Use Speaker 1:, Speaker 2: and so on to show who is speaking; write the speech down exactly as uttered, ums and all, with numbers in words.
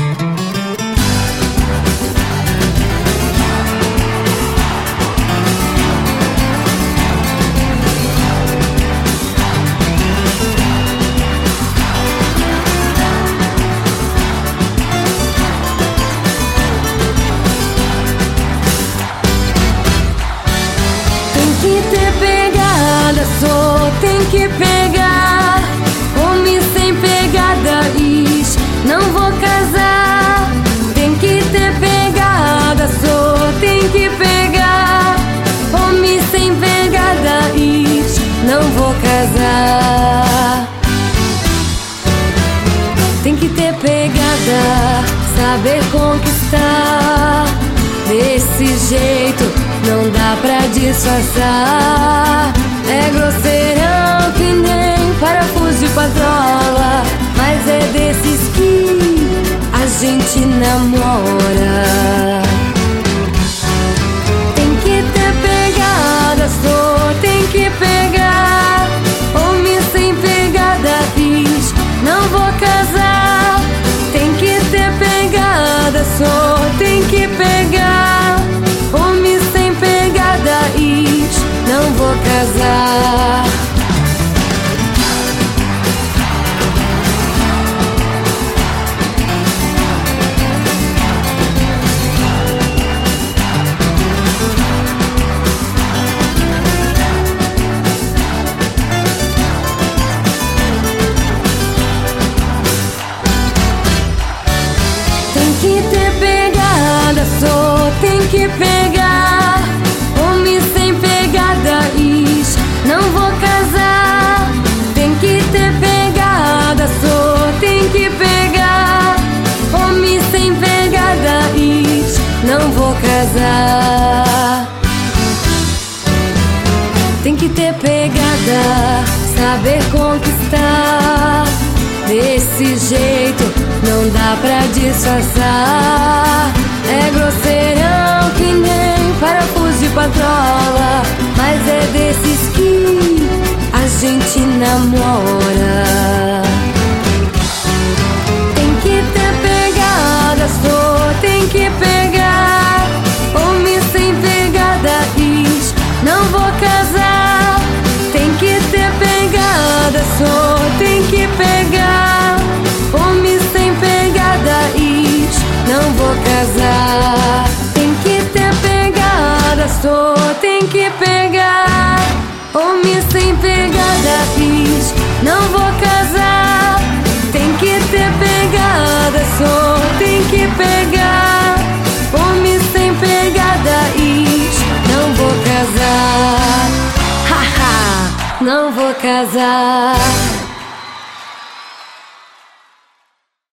Speaker 1: Só tem que pegar. Homem sem pegada diz: não vou casar. Tem que ter pegada, só tem que pegar. Homem sem pegada diz: não vou casar. Tem que ter pegada, saber conquistar. Desse jeito não dá pra disfarçar. É grosseirão que nem parafuso de patrola, mas é desses que a gente namora. Tem que ter pegada, só tem que pegar. Homem sem pegada diz: não vou casar. Tem que ter pegada, só tem que pegar. Homem sem pegada diz: não vou casar. Tem que ter pegada, só tem que pegar. Homem sem pegada diz: não vou casar. Tem que ter pegada, só tem que pegar. Homem sem pegada diz: não vou casar. Tem que ter pegada, saber conquistar. Desse jeito não dá pra disfarçar. É grosseirão que nem parafuso de patrola, mas é desses que a gente namora. Tem que ter pegada, só tem que pegar. Homem sem pegada diz: não vou casar. Tem que ter pegada, só tem que pegar. Homem sem pegada diz: não vou casar. Tem que ter pegada, só tem que pegar. Homem sem pegada diz: não vou casar. Tem que ter pegada, só tem que pegar. Homem sem pegada diz: não vou casar. Haha, não vou casar.